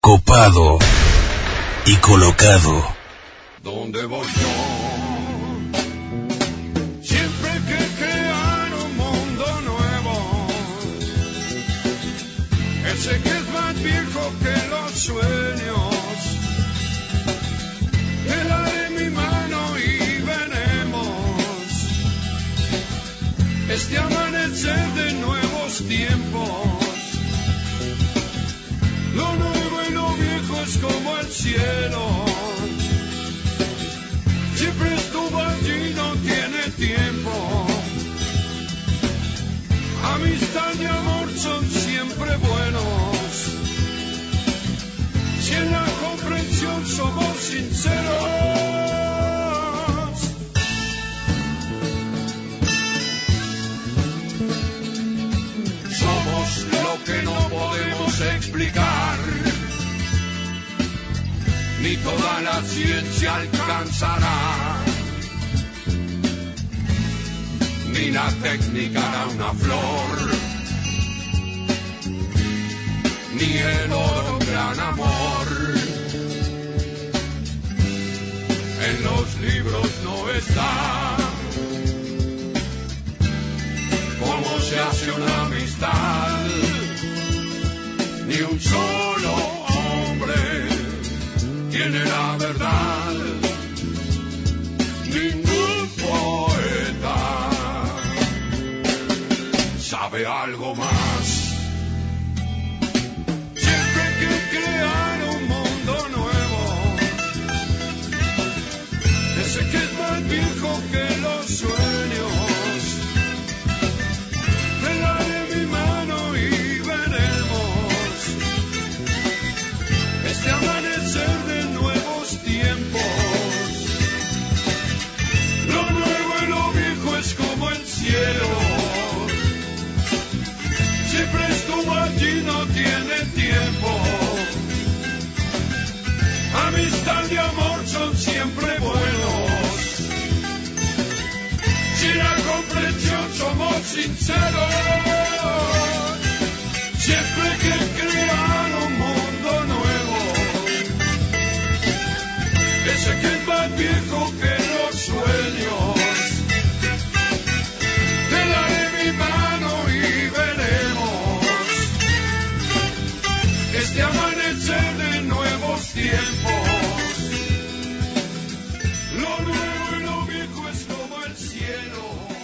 copado y colocado. ¿Dónde voy yo? Siempre que crear un mundo nuevo, ese que es más viejo que los sueños, te daré mi mano y veremos este amanecer de nuevos tiempos. Lo nuevo y lo viejo es como el cielo, siempre estuvo allí, no tiene tiempo. Amistad y amor son siempre buenos, si en la comprensión somos sinceros. Somos lo que no podemos explicar, ni toda la ciencia alcanzará, ni la técnica da una flor, ni el oro un gran amor. En los libros no está cómo se hace una amistad, ni un solo hombre tiene la verdad, ningún poeta sabe algo más. Siempre hay que crear un mundo nuevo, ese que es más viejo que los sueños, te daré mi mano y veremos este amanecer de nuevos tiempos. Lo nuevo y lo viejo es como el cielo, siempre estuvo allí, no tiene tiempo. Amistad y amor son siempre buenos, si la comprensión somos sinceros. Siempre hay que crear un mundo nuevo, ese que es más viejo que los sueños, te daré mi mano y veremos este amanecer de nuevos tiempos. Lo nuevo y lo viejo es como el cielo,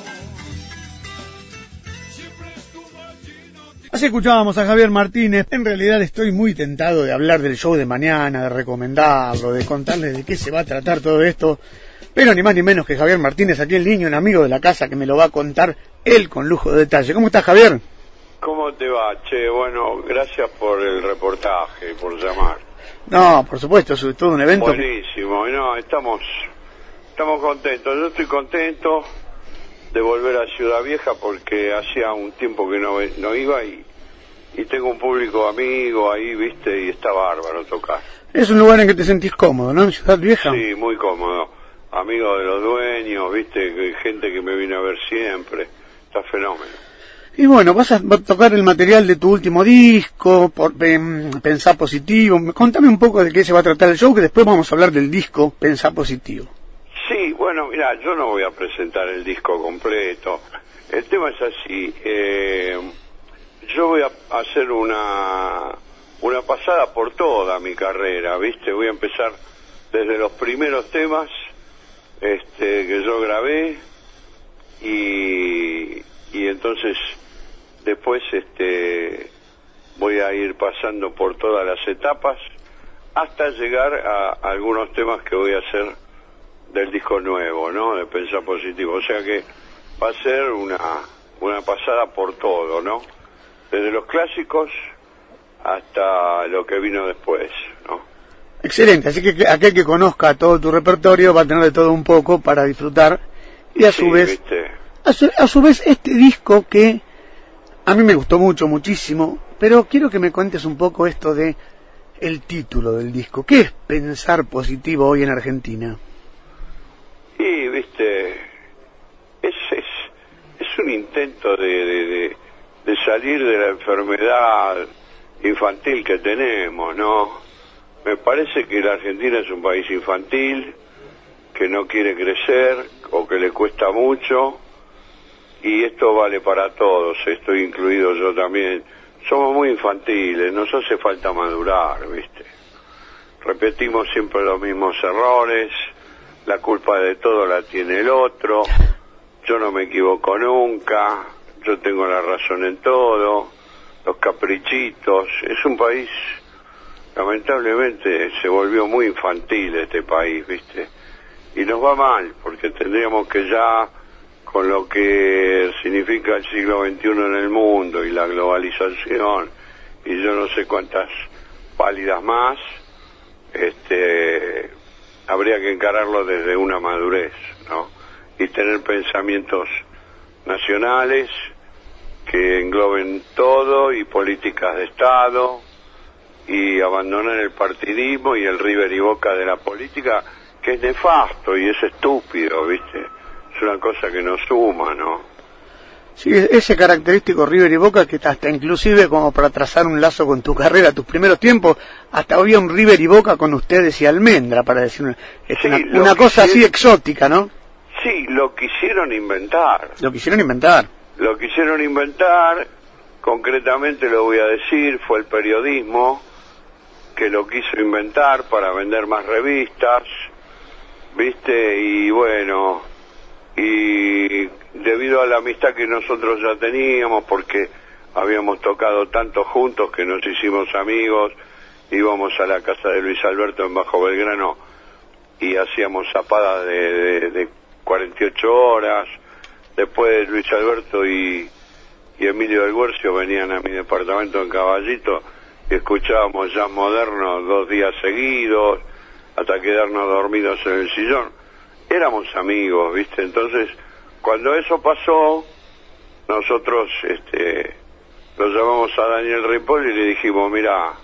siempre estuvo allí, no tiene... Así escuchábamos a Javier Martínez. En realidad estoy muy tentado de hablar del show de mañana, de recomendarlo, de contarles de qué se va a tratar todo esto, pero ni más ni menos que Javier Martínez, aquí el niño, un amigo de la casa, que me lo va a contar él con lujo de detalle. ¿Cómo estás, Javier? ¿Cómo te va, che? Bueno, gracias por el reportaje, por llamar. No, por supuesto, es todo un evento. Buenísimo, no, estamos contentos. Yo estoy contento de volver a Ciudad Vieja porque hacía un tiempo que no iba y tengo un público amigo ahí, viste, y está bárbaro tocar. Es un lugar en que te sentís cómodo, ¿no? En Ciudad Vieja. Sí, muy cómodo. Amigo de los dueños, viste, gente que me viene a ver siempre. Está fenómeno. Y bueno, vas a tocar el material de tu último disco, Pensá Positivo. Contame un poco de qué se va a tratar el show, que después vamos a hablar del disco Pensá Positivo. Sí, bueno, mira, yo no voy a presentar el disco completo. El tema es así. Yo voy a hacer una pasada por toda mi carrera, ¿viste? Voy a empezar desde los primeros temas que yo grabé y entonces después voy a ir pasando por todas las etapas hasta llegar a algunos temas que voy a hacer del disco nuevo, ¿no? De Pensar Positivo. O sea que va a ser una pasada por todo, ¿no? Desde los clásicos hasta lo que vino después, ¿no? Excelente, así que aquel que conozca todo tu repertorio va a tener de todo un poco para disfrutar. Y a su vez, ¿viste? a su vez este disco que a mí me gustó muchísimo, pero quiero que me cuentes un poco esto de el título del disco. ¿Qué es Pensar Positivo hoy en Argentina? Y, viste, es un intento de salir de la enfermedad infantil que tenemos, ¿no? Me parece que la Argentina es un país infantil, que no quiere crecer o que le cuesta mucho, y esto vale para todos, estoy incluido yo también. Somos muy infantiles, nos hace falta madurar, ¿viste? Repetimos siempre los mismos errores, la culpa de todo la tiene el otro, yo no me equivoco nunca, yo tengo la razón en todo, los caprichitos. Es un país, lamentablemente, se volvió muy infantil este país, ¿viste? Y nos va mal, porque tendríamos que ya, con lo que significa el siglo XXI en el mundo y la globalización y yo no sé cuántas pálidas más, habría que encararlo desde una madurez, ¿no? Y tener pensamientos nacionales que engloben todo y políticas de Estado y abandonar el partidismo y el River y Boca de la política, que es nefasto y es estúpido, ¿viste? Es una cosa que no suma, ¿no? Sí, ese característico River y Boca que hasta inclusive como para trazar un lazo con tu carrera, tus primeros tiempos, hasta había un River y Boca con ustedes y Almendra, para decir una cosa así exótica, ¿no? Sí, lo quisieron inventar. Lo quisieron inventar. Lo quisieron inventar, concretamente lo voy a decir, fue el periodismo que lo quiso inventar para vender más revistas, ¿viste? Y bueno, y debido a la amistad que nosotros ya teníamos, porque habíamos tocado tanto juntos que nos hicimos amigos, íbamos a la casa de Luis Alberto en Bajo Belgrano y hacíamos zapadas de 48 horas, después Luis Alberto y Emilio del Guercio venían a mi departamento en Caballito y escuchábamos jazz moderno 2 días seguidos, hasta quedarnos dormidos en el sillón. Éramos amigos, ¿viste? Entonces, cuando eso pasó, nosotros lo llamamos a Daniel Ripoll y le dijimos, mira,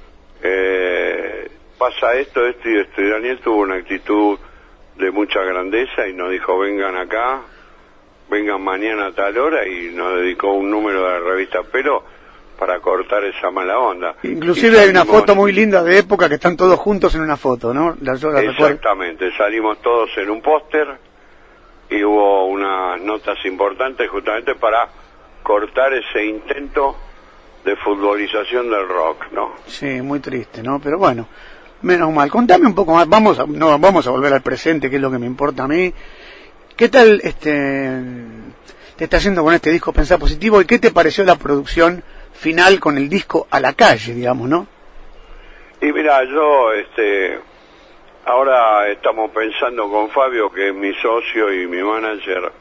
pasa esto y esto. Y Daniel tuvo una actitud de mucha grandeza y nos dijo, vengan acá, vengan mañana a tal hora, y nos dedicó un número de la revista Pero para cortar esa mala onda. Inclusive hay una foto muy linda de época que están todos juntos en una foto, ¿no? Exactamente, salimos todos en un póster y hubo unas notas importantes justamente para cortar ese intento de futbolización del rock, ¿no? Sí, muy triste, ¿no? Pero bueno, menos mal. Contame un poco más, vamos a volver al presente, que es lo que me importa a mí. ¿Qué tal te está haciendo con este disco Pensá Positivo y qué te pareció la producción final con el disco a la calle, digamos, ¿no? Y mira, yo ahora estamos pensando con Fabio, que es mi socio y mi manager,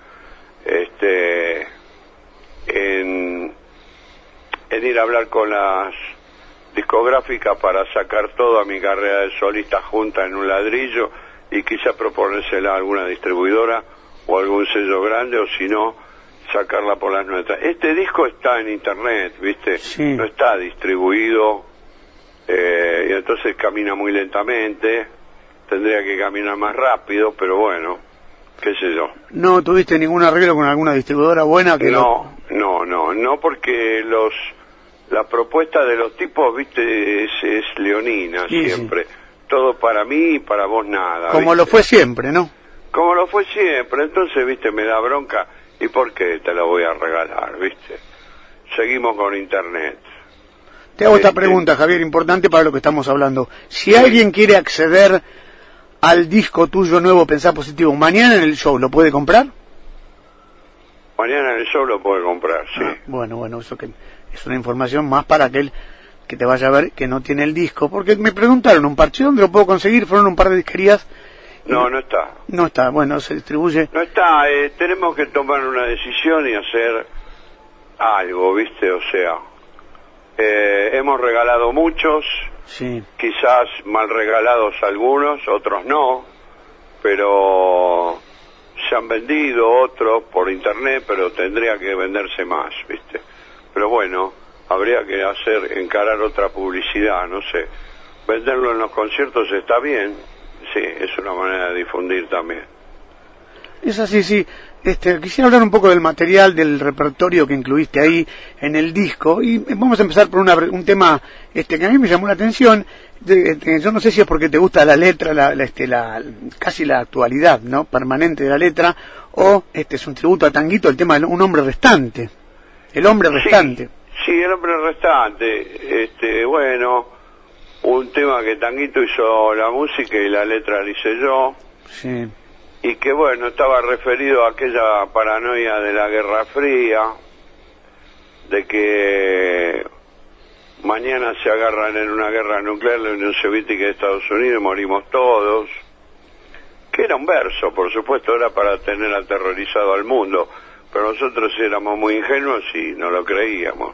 en ir a hablar con las discográficas para sacar toda mi carrera de solista junta en un ladrillo y quizá proponérsela a alguna distribuidora o algún sello grande, o si no, sacarla por las nuestras. Este disco está en internet, ¿viste? Sí. No está distribuido, y entonces camina muy lentamente, tendría que caminar más rápido, pero bueno, qué sé yo. ¿No tuviste ningún arreglo con alguna distribuidora buena? No, porque la propuesta de los tipos, ¿viste? Es leonina, sí, siempre. Sí. Todo para mí y para vos nada. Como ¿viste? Lo fue siempre, ¿no? Como lo fue siempre, entonces, ¿viste? Me da bronca. ¿Y por qué te lo voy a regalar, viste? Seguimos con internet. Te hago esta pregunta, Javier, importante para lo que estamos hablando. Si alguien quiere acceder al disco tuyo nuevo, Pensá Positivo, mañana en el show, ¿lo puede comprar? Mañana en el show lo puede comprar, sí. Bueno, eso que es una información más para aquel que te vaya a ver que no tiene el disco. Porque me preguntaron un parche, ¿dónde lo puedo conseguir? Fueron un par de disquerías. No está. No está, bueno, se distribuye. No está, tenemos que tomar una decisión y hacer algo, ¿viste? O sea, hemos regalado muchos, sí. Quizás mal regalados algunos, otros no, pero se han vendido otros por internet, pero tendría que venderse más, ¿viste? Pero bueno, habría que encarar otra publicidad, no sé. Venderlo en los conciertos está bien. Sí, es una manera de difundir también. Es así, sí. Quisiera hablar un poco del material, del repertorio que incluiste ahí en el disco, y vamos a empezar por un tema que a mí me llamó la atención. Yo no sé si es porque te gusta la letra, casi la actualidad, ¿no?, permanente de la letra, o es un tributo a Tanguito, el tema de un hombre restante, el hombre restante. Sí, el hombre restante, bueno, un tema que Tanguito hizo la música y la letra la hice yo. Sí. Y que bueno, estaba referido a aquella paranoia de la Guerra Fría, de que mañana se agarran en una guerra nuclear la Unión Soviética y Estados Unidos y morimos todos, que era un verso, por supuesto, era para tener aterrorizado al mundo, pero nosotros éramos muy ingenuos y no lo creíamos.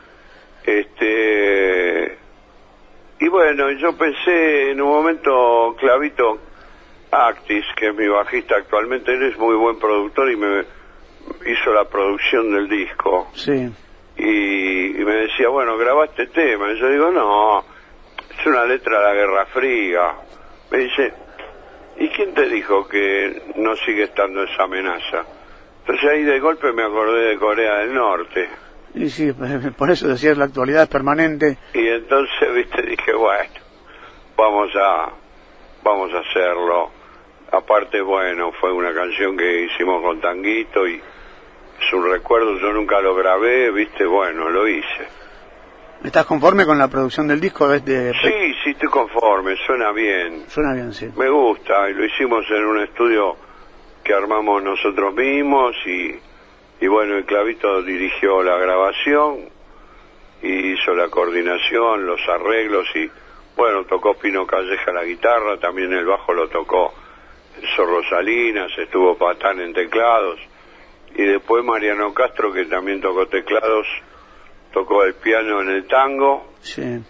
Y bueno, yo pensé en un momento, Clavito Actis, que es mi bajista actualmente, él es muy buen productor y me hizo la producción del disco. Sí. Y me decía, bueno, grabá este tema. Y yo digo, no, es una letra de la Guerra Fría. Me dice, ¿y quién te dijo que no sigue estando esa amenaza? Entonces ahí de golpe me acordé de Corea del Norte. Y sí, por eso decías, la actualidad es permanente. Y entonces, viste, dije, bueno, vamos a hacerlo. Aparte, bueno, fue una canción que hicimos con Tanguito y es un recuerdo, yo nunca lo grabé, viste, bueno, lo hice. ¿Estás conforme con la producción del disco? Sí, estoy conforme, suena bien. Suena bien, sí. Me gusta, y lo hicimos en un estudio que armamos nosotros mismos y bueno, el Clavito dirigió la grabación y hizo la coordinación, los arreglos y bueno, tocó Pino Calleja la guitarra, también el bajo lo tocó Zorro Salinas, estuvo Patán en teclados y después Mariano Castro, que también tocó teclados, tocó el piano en el tango. Sí.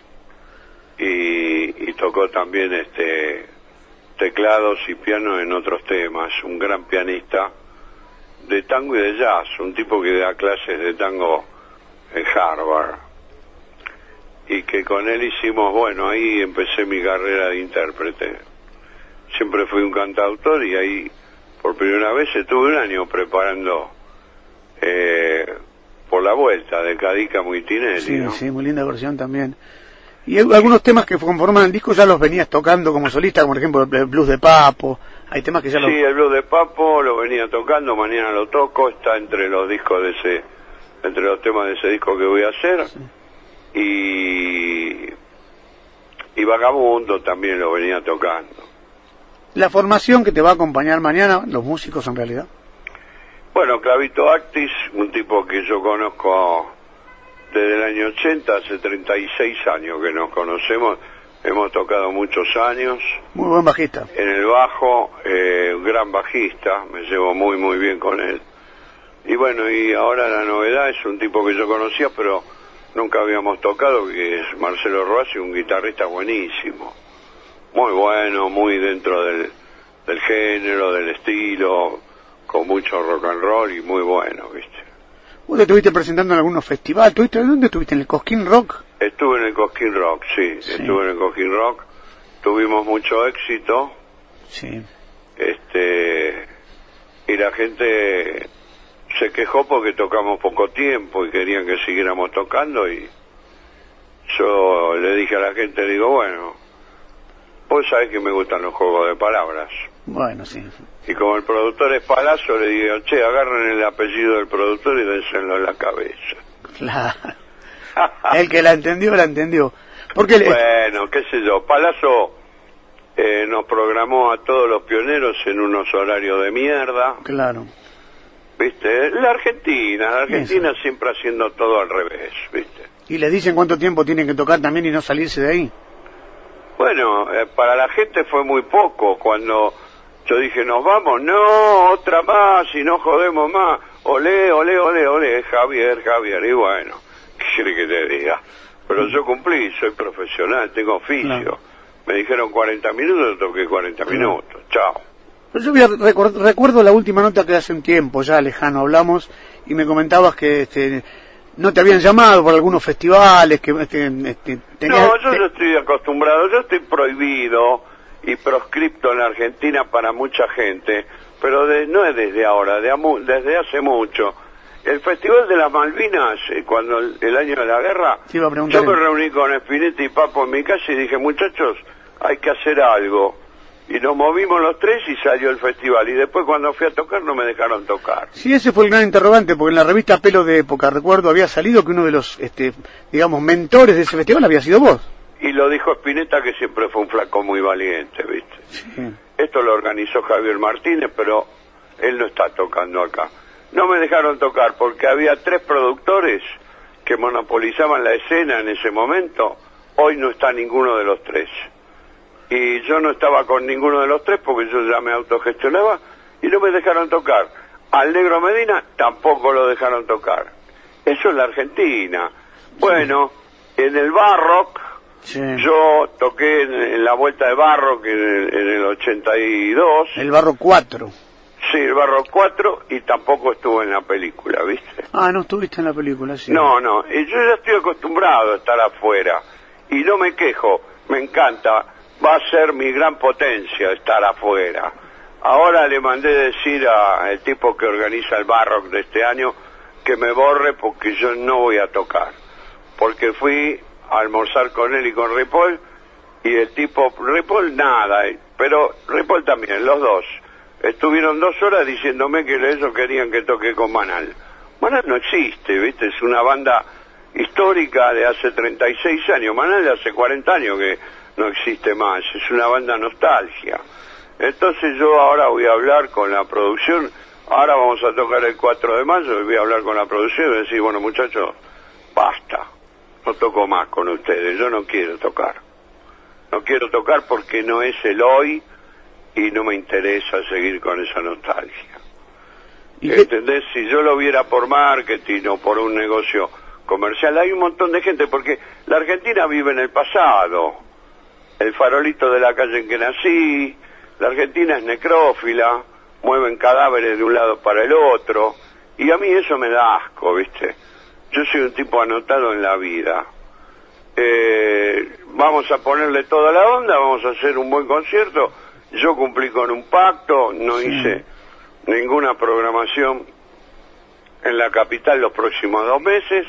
Y tocó también teclados y piano en otros temas, un gran pianista de tango y de jazz, un tipo que da clases de tango en Harvard y que con él hicimos, bueno, ahí empecé mi carrera de intérprete. Siempre fui un cantautor y ahí por primera vez estuve un año preparando por la vuelta de Cadica Muitinelli. Sí, ¿no? Sí, muy linda versión también. Y algunos temas que conforman el disco ya los venías tocando como solista, como por ejemplo el Blues de Papo. Hay temas que ya Sí, el Blues de Papo lo venía tocando, mañana lo toco, está entre los discos de entre los temas de ese disco que voy a hacer. Sí. Y Vagabundo también lo venía tocando. La formación que te va a acompañar mañana, los músicos en realidad. Bueno, Clavito Actis, un tipo que yo conozco desde el año 80, hace 36 años que nos conocemos, hemos tocado muchos años. Muy buen bajista. En el bajo, un gran bajista, me llevo muy muy bien con él. Y bueno, y ahora la novedad es un tipo que yo conocía, pero nunca habíamos tocado, que es Marcelo Roasi, un guitarrista buenísimo. Muy bueno, muy dentro del género, del estilo, con mucho rock and roll y muy bueno, ¿viste? ¿Vos te estuviste presentando en algunos festivales? ¿Dónde estuviste? ¿En el Cosquín Rock? Estuve en el Cosquín Rock, sí. Estuve en el Cosquín Rock. Tuvimos mucho éxito. Sí. Y la gente se quejó porque tocamos poco tiempo y querían que siguiéramos tocando y yo le dije a la gente, digo, bueno, vos sabés que me gustan los juegos de palabras. Bueno, sí. Y como el productor es Palazzo, le digo, che, agarren el apellido del productor y dénselo en la cabeza. Claro. El que la entendió. Porque bueno, qué sé yo, Palazzo nos programó a todos los pioneros en unos horarios de mierda. Claro. ¿Viste? La Argentina Eso. Siempre haciendo todo al revés, ¿viste? ¿Y les dicen cuánto tiempo tienen que tocar también y no salirse de ahí? Bueno, para la gente fue muy poco. Cuando yo dije, nos vamos, no, otra más y no jodemos más. Olé, olé, olé, olé, Javier. Y bueno, ¿qué quiere que te diga? Pero yo cumplí, soy profesional, tengo oficio. Claro. Me dijeron 40 minutos, toqué 40 minutos. Chao. Yo recuerdo la última nota que hace un tiempo, ya lejano hablamos, y me comentabas que no te habían llamado por algunos festivales, que tenías... No, yo estoy acostumbrado, yo estoy prohibido y proscripto en la Argentina para mucha gente, pero no es desde ahora, desde hace mucho. El Festival de las Malvinas, cuando el año de la guerra, yo me reuní con Spinetta y Papo en mi casa y dije, muchachos, hay que hacer algo. Y nos movimos los tres y salió el festival. Y después cuando fui a tocar no me dejaron tocar. Sí, ese fue el gran interrogante, porque en la revista Pelo de Época, recuerdo, había salido que uno de los, digamos, mentores de ese festival había sido vos. Y lo dijo Spinetta, que siempre fue un flaco muy valiente, ¿viste? Sí. Esto lo organizó Javier Martínez, pero él no está tocando acá. No me dejaron tocar porque había 3 productores que monopolizaban la escena en ese momento. Hoy no está ninguno de los 3. Y yo no estaba con ninguno de los 3 porque yo ya me autogestionaba y no me dejaron tocar. Al Negro Medina tampoco lo dejaron tocar. Eso es la Argentina. Bueno, en el Barrock, sí, yo toqué en la vuelta de Barrock en el 82. El Barrock 4. Sí, el Barrock 4, y tampoco estuve en la película, ¿viste? Ah, no estuviste en la película, sí. No, y yo ya estoy acostumbrado a estar afuera y no me quejo, me encanta. Va a ser mi gran potencia estar afuera. Ahora le mandé decir al tipo que organiza el Barrock de este año que me borre porque yo no voy a tocar. Porque fui a almorzar con él y con Ripoll y el tipo, Ripoll nada, pero Ripoll también, los dos. Estuvieron 2 horas diciéndome que ellos querían que toque con Manal. Manal no existe, ¿viste? Es una banda histórica de hace 36 años. Manal de hace 40 años que no existe más, es una banda nostalgia. Entonces yo ahora voy a hablar con la producción, ahora vamos a tocar el 4 de mayo, y voy a hablar con la producción y voy a decir, bueno muchachos, basta, no toco más con ustedes, yo no quiero tocar. No quiero tocar porque no es el hoy y no me interesa seguir con esa nostalgia. ¿Entendés? Si yo lo viera por marketing o por un negocio comercial, hay un montón de gente, porque la Argentina vive en el pasado. El farolito de la calle en que nací, la Argentina es necrófila, mueven cadáveres de un lado para el otro, y a mí eso me da asco, ¿viste? Yo soy un tipo anotado en la vida. Vamos a ponerle toda la onda, vamos a hacer un buen concierto. Yo cumplí con un pacto, no hice ninguna programación en la capital los próximos 2 meses,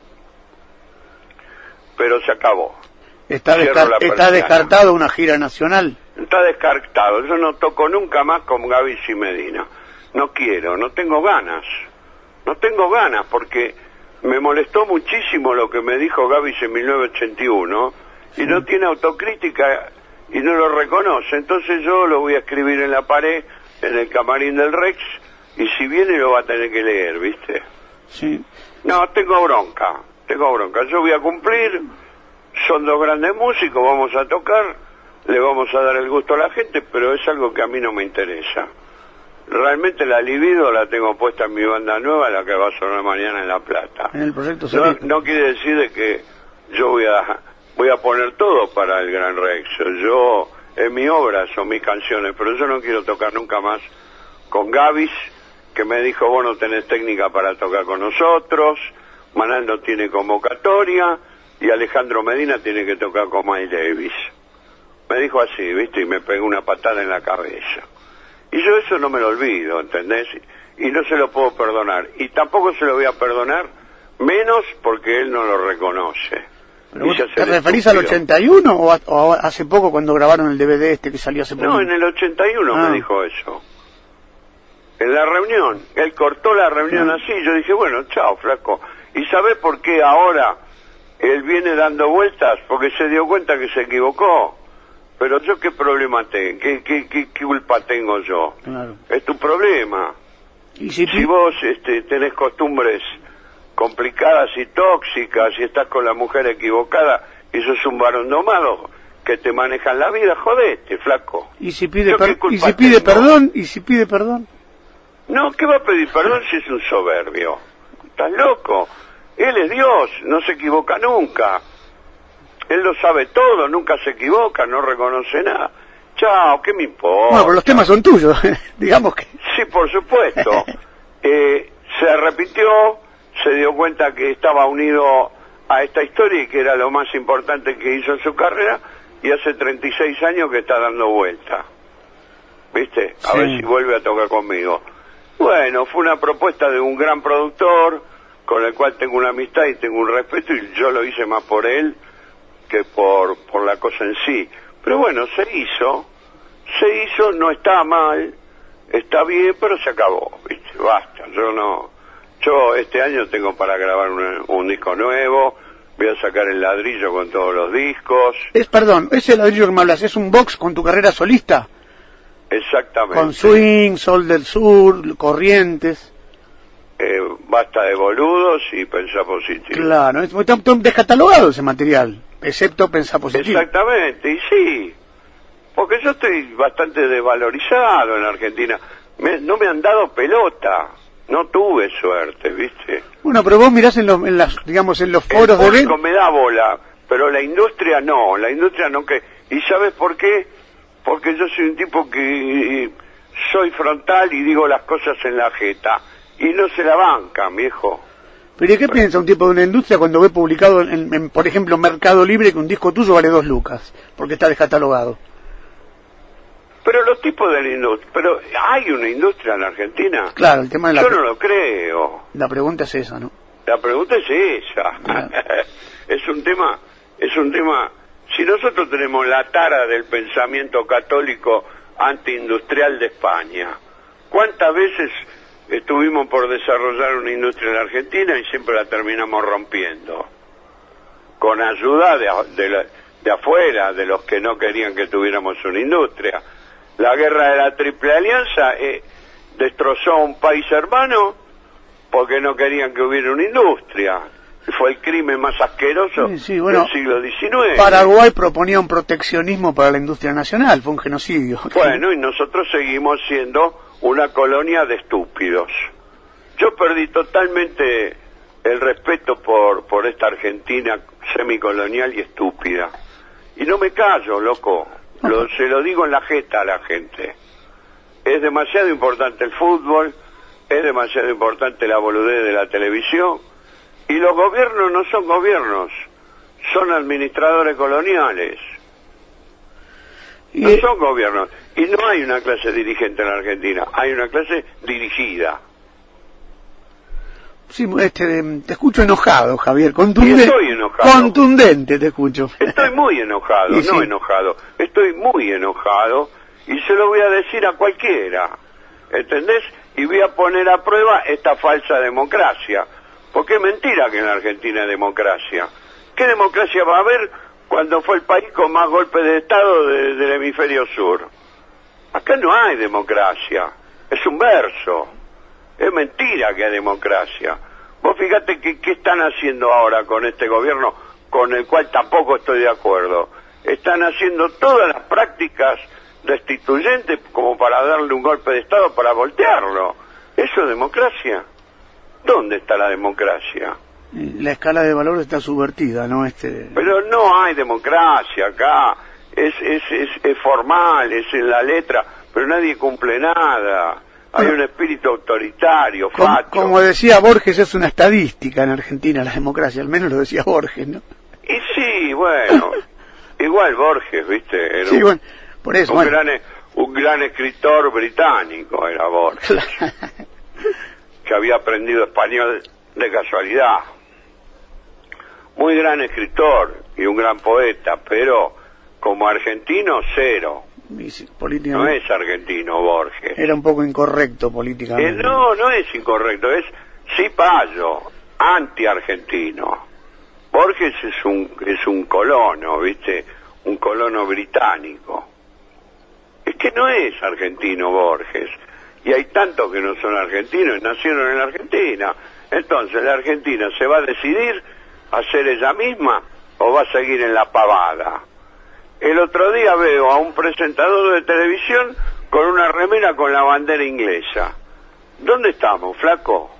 pero se acabó. ¿Está descartado una gira nacional? Está descartado. Yo no toco nunca más con Gavis y Medina. No quiero, no tengo ganas. No tengo ganas porque me molestó muchísimo lo que me dijo Gavis en 1981 y no tiene autocrítica y no lo reconoce. Entonces yo lo voy a escribir en la pared, en el camarín del Rex, y si viene lo va a tener que leer, ¿viste? Sí. No, tengo bronca. Yo voy a cumplir. Son 2 grandes músicos, vamos a tocar, le vamos a dar el gusto a la gente, pero es algo que a mí no me interesa. Realmente la libido la tengo puesta en mi banda nueva, la que va a sonar mañana en La Plata. En el proyecto no quiere decir de que yo voy a poner todo para el Gran Rex. Yo, en mi obra son mis canciones, pero yo no quiero tocar nunca más con Gavis, que me dijo, vos no tenés técnica para tocar con nosotros, Manal no tiene convocatoria, y Alejandro Medina tiene que tocar con Miles Davis. Me dijo así, ¿viste? Y me pegó una patada en la cabeza. Y yo eso no me lo olvido, ¿entendés? Y no se lo puedo perdonar. Y tampoco se lo voy a perdonar, menos porque él no lo reconoce. ¿Te referís al 81 o hace poco cuando grabaron el DVD que salió hace poco? No, en el 81 me dijo eso. En la reunión. Él cortó la reunión así. Yo dije, bueno, chao, flaco. ¿Y sabés por qué ahora él viene dando vueltas? Porque se dio cuenta que se equivocó. Pero yo, ¿qué problema tengo? ¿Qué culpa tengo yo? Claro. Es tu problema. ¿Y si vos tenés costumbres complicadas y tóxicas y estás con la mujer equivocada y sos un varón domado que te manejan la vida, jodete, flaco. ¿Y si pide perdón? ¿Y si pide perdón? No, ¿qué va a pedir perdón si es un soberbio? ¿Estás loco? Él es Dios, no se equivoca nunca. Él lo sabe todo, nunca se equivoca, no reconoce nada. Chao, ¿qué me importa? Bueno, pero los temas son tuyos, digamos que... Sí, por supuesto. Se arrepintió, se dio cuenta que estaba unido a esta historia y que era lo más importante que hizo en su carrera, y hace 36 años que está dando vuelta. ¿viste? A Sí. ver si vuelve a tocar conmigo. Bueno, fue una propuesta de un gran productor, con el cual tengo una amistad y tengo un respeto, y yo lo hice más por él que por la cosa en sí. Pero bueno, se hizo, no está mal, está bien, pero se acabó, ¿viste? Basta, yo este año tengo para grabar un disco nuevo, voy a sacar el ladrillo con todos los discos. Perdón, ese ladrillo que me hablas, ¿es un box con tu carrera solista? Exactamente. Con Swing, Sol del Sur, Corrientes. Basta de boludos y pensá positivo. Claro, está descatalogado ese material, excepto Pensá Positivo. Exactamente, y sí, porque yo estoy bastante desvalorizado en Argentina. No me han dado pelota, no tuve suerte, ¿viste? Bueno, pero vos mirás en los foros de El público me da bola, pero la industria no que... ¿Y sabes por qué? Porque yo soy un tipo que soy frontal y digo las cosas en la jeta, y no se la bancan, viejo. ¿Pero qué piensa un tipo de una industria cuando ve publicado en, por ejemplo, Mercado Libre que un disco tuyo vale 2 lucas, porque está descatalogado? Pero los tipos de la industria... ¿Pero hay una industria en Argentina? Claro, el tema de Yo no lo creo. La pregunta es esa, ¿no? La pregunta es esa. Claro. Es un tema... Si nosotros tenemos la tara del pensamiento católico antiindustrial de España, ¿cuántas veces estuvimos por desarrollar una industria en la Argentina y siempre la terminamos rompiendo? Con ayuda de afuera, de los que no querían que tuviéramos una industria. La guerra de la Triple Alianza destrozó a un país hermano porque no querían que hubiera una industria. Fue el crimen más asqueroso del siglo XIX. Paraguay proponía un proteccionismo para la industria nacional, fue un genocidio. Bueno, y nosotros seguimos siendo una colonia de estúpidos. Yo perdí totalmente el respeto por esta Argentina semicolonial y estúpida. Y no me callo, loco. Se lo digo en la jeta a la gente. Es demasiado importante el fútbol, es demasiado importante la boludez de la televisión, y los gobiernos no son gobiernos, son administradores coloniales. No son gobiernos. Y no hay una clase dirigente en la Argentina, hay una clase dirigida. Sí, te escucho enojado, Javier, estoy enojado. Contundente te escucho. Estoy muy enojado, enojado. Estoy muy enojado y se lo voy a decir a cualquiera, ¿entendés? Y voy a poner a prueba esta falsa democracia, porque es mentira que en la Argentina hay democracia. ¿Qué democracia va a haber cuando fue el país con más golpes de Estado del hemisferio sur? Acá no hay democracia, es un verso. Es mentira que hay democracia. Vos fíjate qué están haciendo ahora con este gobierno, con el cual tampoco estoy de acuerdo. Están haciendo todas las prácticas destituyentes como para darle un golpe de Estado, para voltearlo. ¿Eso es democracia? ¿Dónde está la democracia? La escala de valores está subvertida, ¿no? Pero no hay democracia acá. Es formal, es en la letra, pero nadie cumple nada. Hay un espíritu autoritario, facho. Como decía Borges, es una estadística en Argentina la democracia, al menos lo decía Borges, ¿no? Y sí, bueno, igual Borges, ¿viste? Era bueno, por eso. Un gran escritor británico era Borges, que había aprendido español de casualidad. Muy gran escritor y un gran poeta, pero como argentino, cero. No es argentino Borges. Era un poco incorrecto políticamente. No es incorrecto, es cipayo, anti-argentino. Borges es un colono, ¿viste? Un colono británico. Es que no es argentino Borges. Y hay tantos que no son argentinos y nacieron en la Argentina. Entonces, ¿la Argentina se va a decidir a ser ella misma o va a seguir en la pavada? El otro día veo a un presentador de televisión con una remera con la bandera inglesa. ¿Dónde estamos, flaco?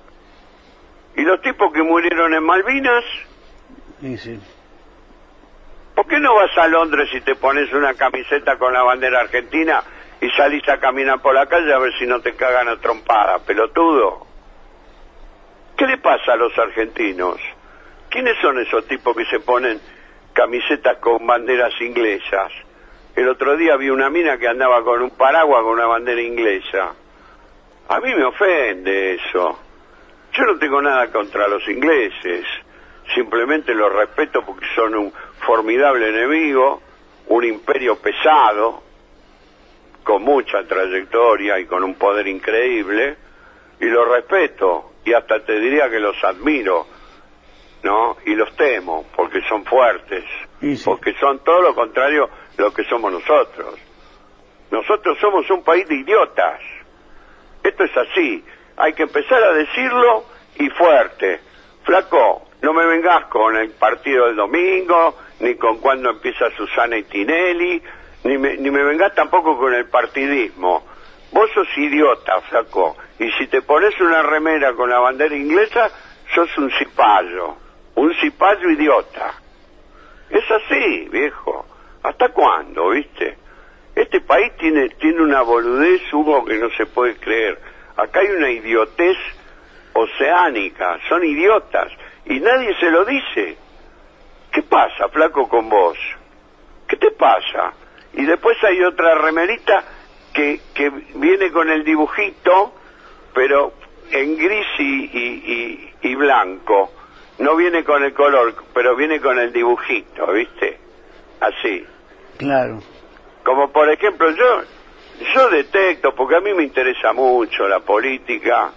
¿Y los tipos que murieron en Malvinas? Sí. ¿Por qué no vas a Londres y te pones una camiseta con la bandera argentina y salís a caminar por la calle a ver si no te cagan a trompada, pelotudo? ¿Qué le pasa a los argentinos? ¿Quiénes son esos tipos que se ponen camisetas con banderas inglesas? El otro día vi una mina que andaba con un paraguas con una bandera inglesa. A mí me ofende eso. Yo no tengo nada contra los ingleses, simplemente los respeto porque son un formidable enemigo, un imperio pesado, con mucha trayectoria y con un poder increíble, y los respeto, y hasta te diría que los admiro, ¿no? Y los temo, porque son fuertes, sí. Porque son todo lo contrario de lo que somos nosotros. Nosotros somos un país de idiotas. Esto es así, hay que empezar a decirlo y fuerte. Flaco, no me vengas con el partido del domingo, ni con cuando empieza Susana y Tinelli, ni me vengas tampoco con el partidismo. Vos sos idiota, flaco, y si te pones una remera con la bandera inglesa, sos un cipayo idiota. Es así, viejo. ¿Hasta cuándo, viste? Este país tiene una boludez, Hugo, que no se puede creer. Acá hay una idiotez oceánica, son idiotas, y nadie se lo dice. ¿Qué pasa, flaco, con vos? ¿Qué te pasa? Y después hay otra remerita que viene con el dibujito, pero en gris y blanco. No viene con el color, pero viene con el dibujito, ¿viste? Así. Claro. Como por ejemplo, yo detecto, porque a mí me interesa mucho la política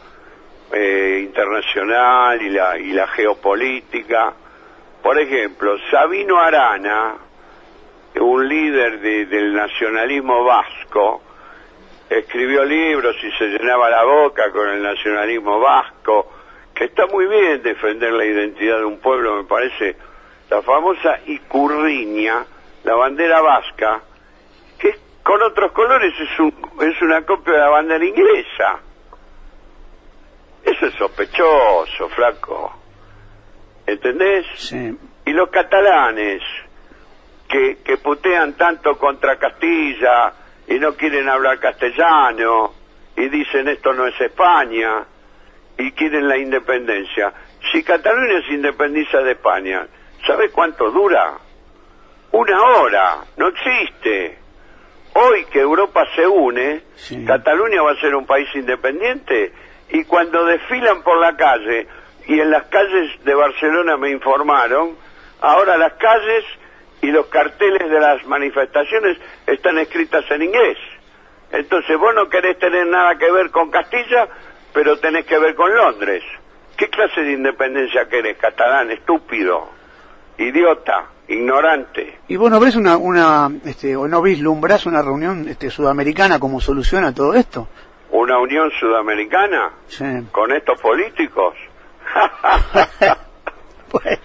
internacional y la geopolítica. Por ejemplo, Sabino Arana, un líder del nacionalismo vasco, escribió libros y se llenaba la boca con el nacionalismo vasco, que está muy bien defender la identidad de un pueblo, me parece. La famosa Icurriña, la bandera vasca, que con otros colores es una copia de la bandera inglesa. Eso es sospechoso, flaco. ¿Entendés? Sí. Y los catalanes, que putean tanto contra Castilla y no quieren hablar castellano y dicen esto no es España y quieren la independencia. Si Cataluña se independiza de España, ¿sabe cuánto dura? 1 hora, no existe. Hoy que Europa se une, sí. Cataluña va a ser un país independiente, y cuando desfilan por la calle, y en las calles de Barcelona me informaron, ahora las calles y los carteles de las manifestaciones están escritas en inglés. Entonces vos no querés tener nada que ver con Castilla, pero tenés que ver con Londres. ¿Qué clase de independencia querés, catalán, estúpido, idiota, ignorante? ¿Y vos no ves o no vislumbrás una reunión sudamericana como solución a todo esto? ¿Una unión sudamericana? Sí. ¿Con estos políticos? Bueno.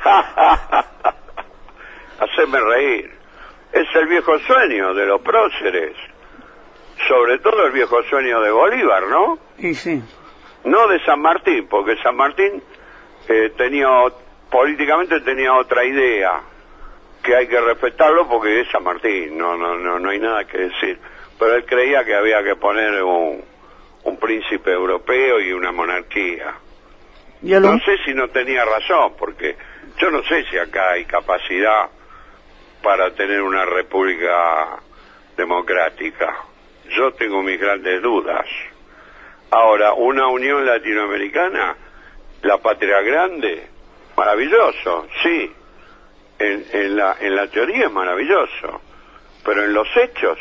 Hacerme reír. Es el viejo sueño de los próceres. Sobre todo el viejo sueño de Bolívar, ¿no? Y sí. No de San Martín, porque San Martín políticamente tenía otra idea, que hay que respetarlo porque es San Martín, no hay nada que decir. Pero él creía que había que poner un príncipe europeo y una monarquía. No sé si no tenía razón, porque yo no sé si acá hay capacidad para tener una república democrática. Yo tengo mis grandes dudas. Ahora, una unión latinoamericana, la patria grande, maravilloso, sí. En la teoría es maravilloso, pero en los hechos,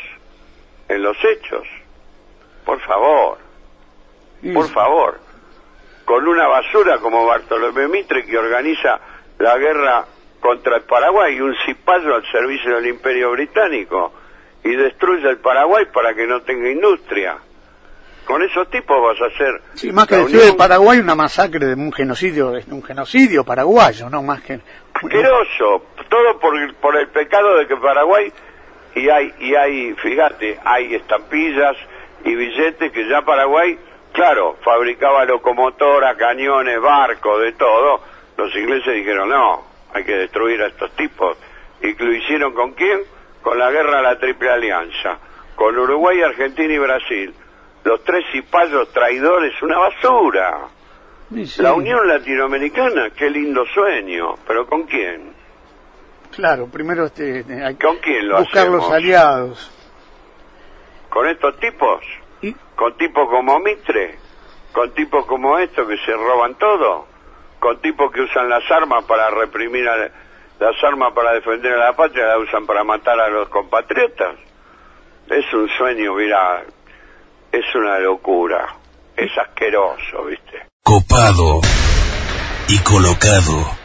por favor, con una basura como Bartolomé Mitre, que organiza la guerra contra el Paraguay, y un cipayo al servicio del Imperio Británico, y destruye el Paraguay para que no tenga industria. Con esos tipos vas a hacer... Sí, más que destruir el Paraguay, una masacre de un genocidio paraguayo, no más que... Asqueroso, todo por el pecado de que Paraguay, y hay, fíjate, hay estampillas y billetes que ya Paraguay, claro, fabricaba locomotoras, cañones, barcos, de todo. Los ingleses dijeron, no, hay que destruir a estos tipos. ¿Y lo hicieron con quién? Con la guerra de la Triple Alianza, con Uruguay, Argentina y Brasil. Los 3 cipayos traidores, una basura. Sí. La Unión Latinoamericana, qué lindo sueño, pero ¿con quién? Claro, primero hay que ¿Con quién lo buscar hacemos? los aliados. ¿Con estos tipos? Y ¿Con tipos como Mitre? ¿Con tipos como estos que se roban todo? ¿Con tipos que usan las armas para reprimir las armas para defender a la patria, las usan para matar a los compatriotas? Es un sueño, mira, es una locura, es asqueroso, ¿viste? Copado y colocado.